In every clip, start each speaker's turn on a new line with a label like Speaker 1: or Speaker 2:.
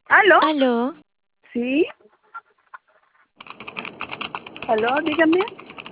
Speaker 1: ¿Aló?
Speaker 2: Aló,
Speaker 1: ¿Sí? ¿Aló? Dígame.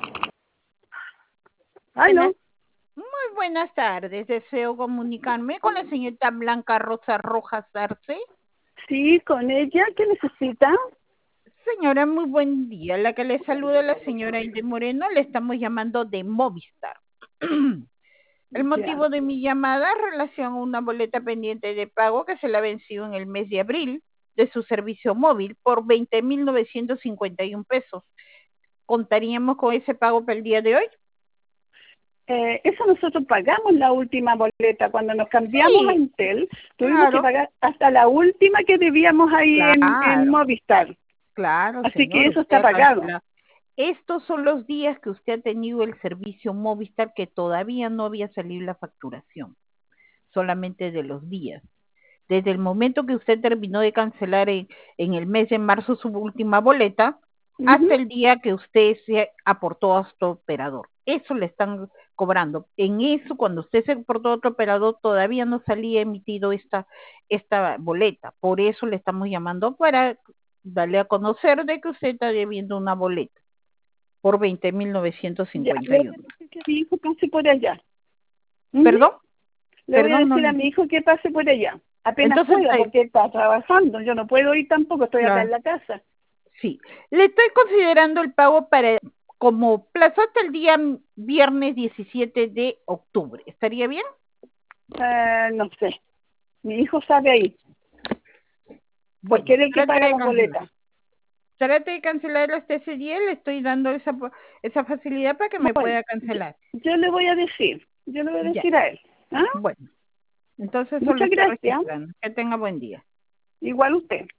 Speaker 3: Buenas,
Speaker 1: ¿Aló?
Speaker 3: muy buenas tardes. Deseo comunicarme con la señorita Blanca Rosa Rojas Arce.
Speaker 1: Sí, con ella. ¿Qué necesita?
Speaker 3: Señora, muy buen día. La que le saluda la señora Inde Moreno. Le estamos llamando de Movistar. El
Speaker 1: Ya.
Speaker 3: motivo de mi llamada es relación a una boleta pendiente de pago que se la venció en el mes de abril de su servicio móvil por 20.951 pesos. ¿Contaríamos con ese pago para el día de hoy?
Speaker 1: Eso nosotros pagamos la última boleta. Cuando nos cambiamos a
Speaker 3: Sí,
Speaker 1: Intel, tuvimos que
Speaker 3: claro,
Speaker 1: pagar hasta la última que debíamos ahí en
Speaker 3: claro,
Speaker 1: Movistar.
Speaker 3: claro,
Speaker 1: Así que
Speaker 3: señor.
Speaker 1: eso
Speaker 3: Usted
Speaker 1: está
Speaker 3: ha
Speaker 1: pagado.
Speaker 3: cancelado. Estos son los días que usted ha tenido el servicio Movistar que todavía no había salido la facturación, solamente de los días. Desde el momento que usted terminó de cancelar en el mes de marzo su última boleta,
Speaker 1: Ujú.
Speaker 3: hasta el día que usted se aportó a otro operador. Eso le están cobrando. En eso, cuando usted se aportó a otro operador, todavía no salía emitido esta boleta. Por eso le estamos llamando para darle a conocer de que usted está debiendo una boleta por veinte mil novecientos
Speaker 1: Ya,
Speaker 3: cincuenta
Speaker 1: le
Speaker 3: y
Speaker 1: voy a
Speaker 3: uno.
Speaker 1: decir que mi hijo pase por allá. Ujú.
Speaker 3: ¿Perdón?
Speaker 1: Le voy a
Speaker 3: Perdón, no.
Speaker 1: decir a mi hijo que pase por allá. Apenas
Speaker 3: Entonces,
Speaker 1: pueda, porque él está trabajando. Yo no puedo ir tampoco, estoy acá en
Speaker 3: claro.
Speaker 1: la casa.
Speaker 3: Sí, le estoy considerando el pago para como plazo hasta el día viernes 17 de octubre. ¿Estaría bien?
Speaker 1: No sé. Mi hijo sabe ahí, porque
Speaker 3: Bueno,
Speaker 1: él es el que paga las boletas.
Speaker 3: trate de cancelarlo hasta ese día. Le estoy dando esa facilidad para que me
Speaker 1: Bueno,
Speaker 3: pueda cancelar.
Speaker 1: yo le voy a decir, yo le voy a
Speaker 3: Ya,
Speaker 1: decir a él. ¿Ah?
Speaker 3: bueno, entonces solo
Speaker 1: Muchas
Speaker 3: estoy
Speaker 1: gracias.
Speaker 3: registrando. Que tenga buen día.
Speaker 1: Igual usted.